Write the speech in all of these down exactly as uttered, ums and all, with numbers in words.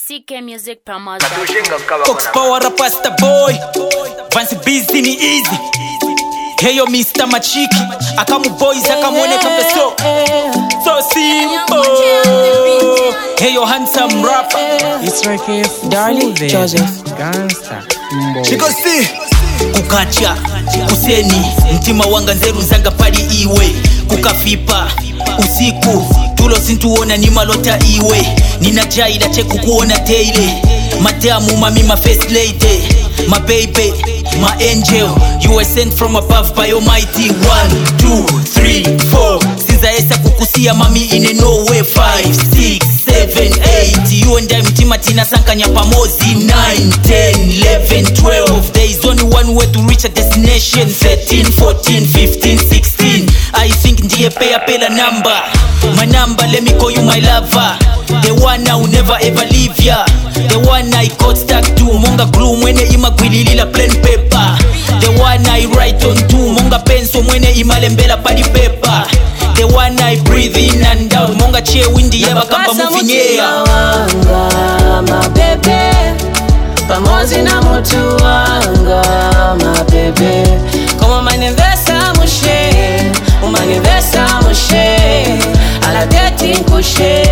C K Music Promos. Cox Power Rapasta Boy Vansi busy ni easy. Heyo Mister Machiki Akamu boys akamwoneka peso. So simple. Heyo handsome rapper. It's right here, Darling Joseph Gangsta Chiko si kukacha kuseni mtima wanga nzeru zanga pali iwe kukafipa usiku tulo sintuona ni malota iwe nina jaida cheku kuona teile matamu mami ma first lady my baby my angel you were sent from above by almighty. One two three four sinza esa kukusia mami ine no way. Five six seven eight you and I mtima tina sankanya pamozi. Nine ten eleven twelve there is only one way to reach a destination. Thirteen fourteen fifteen sixteen I think ndiye pay pela number. My number, let me call you my lover. The one I will never ever leave ya. The one I got stuck to Monga glue mwene ima kwililila plain paper. The one I write on to Monga pencil mwene ima lembela padi paper. The one I breathe in and out Monga che windy yaba kamba mufinyea. wanga mabebe pamozi na mutu wanga mabebe kama manivesa mushe umanivesa mushe ala dating kushe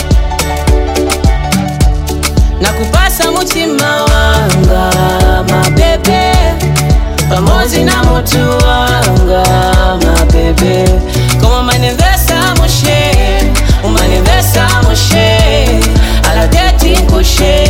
nakupasa mutima wanga mabebe pamozi na mutu wanga mabebe kama manivesa mushe umanivesa mushe ala dating kushe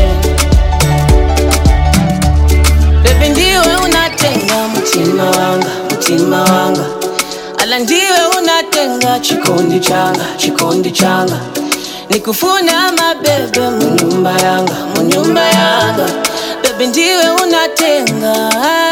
bebe ndiwe unatenga mutima wanga mutima wanga ala ndiwe unatenga chikondi changa chikondi changa nikufuna mabebe munyumba yanga munyumba yanga bebe ndiwe unatenga.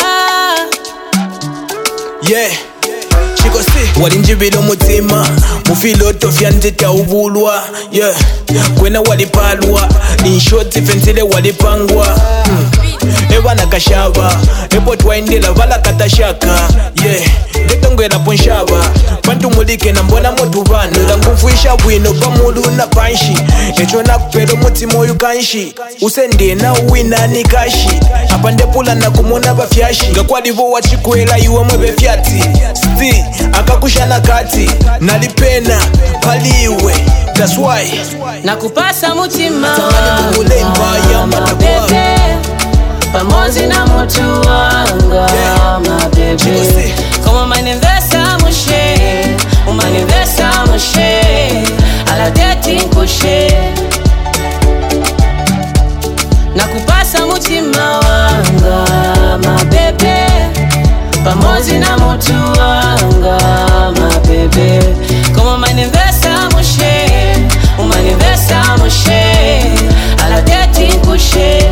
Yeah Chiko si walinjibila umutima mufiloto vyandita ubulwa. Yeah kwena walipalwa inshoti fenzile walipangwa. hmm. Ewana kashaba epo twaindila vala katashaka. Yeah ndetongwela ponshaba bantu mulike na mbona motu bana la nguvu isha bwino pamulu na panshi echo nakupela umutima oyu kanshi usende na uwina ni kashi apa ndepula na kumona bafyashi ngakwalivo wachikwela iwe mwebe fyati sti akakushana kati nalipena paliwe. That's why nakupasa mutima wanga mabebe pamozi na mutu wanga mabebe kama manivesa mushe umanivesa mushe ala dating kushe nakupasa mutima wanga mabebe pamozi na mutu wanga mabebe kama manivesa mushe umanivesa mushe ala dating kushe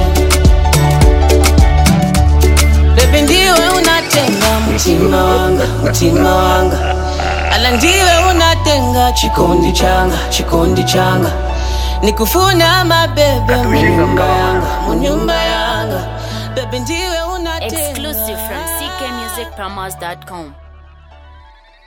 bebe ndiwe unatenga mutima wanga mutima wanga ala ndiwe unatenga chikondi changa chikondi changa nikufuna mabebe munyumba yanga munyumba yanga bebe ndiwe unatenga. Exclusive from C K Music Promos dot com.